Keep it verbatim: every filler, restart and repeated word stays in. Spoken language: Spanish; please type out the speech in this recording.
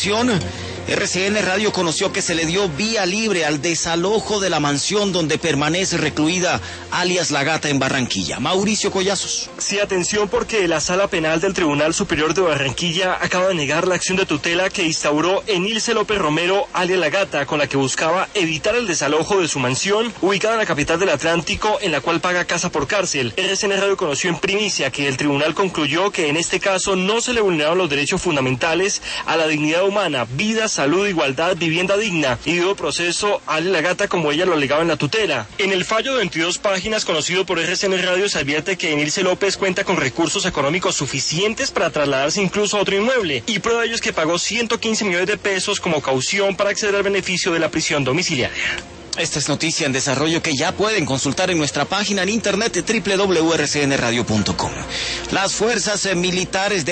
información, R C N Radio conoció que se le dio vía libre al desalojo de la mansión donde permanece recluida alias La Gata en Barranquilla. Mauricio Collazos. Sí, atención, porque la Sala Penal del Tribunal Superior de Barranquilla acaba de negar la acción de tutela que instauró Enilce López Romero, alias La Gata, con la que buscaba evitar el desalojo de su mansión, ubicada en la capital del Atlántico, en la cual paga casa por cárcel. R C N Radio conoció en primicia que el tribunal concluyó que en este caso no se le vulneraron los derechos fundamentales a la dignidad humana, vida, salud, igualdad, vivienda digna, y dio proceso a alias La Gata como ella lo alegaba en la tutela. En el fallo de veintidós páginas conocido por R C N Radio se advierte que Enilce López cuenta con recursos económicos suficientes para trasladarse incluso a otro inmueble, y prueba de ello es que pagó ciento quince millones de pesos como caución para acceder al beneficio de la prisión domiciliaria. Esta es noticia en desarrollo que ya pueden consultar en nuestra página en internet doble u doble u doble u punto r c n radio punto com. Las fuerzas militares de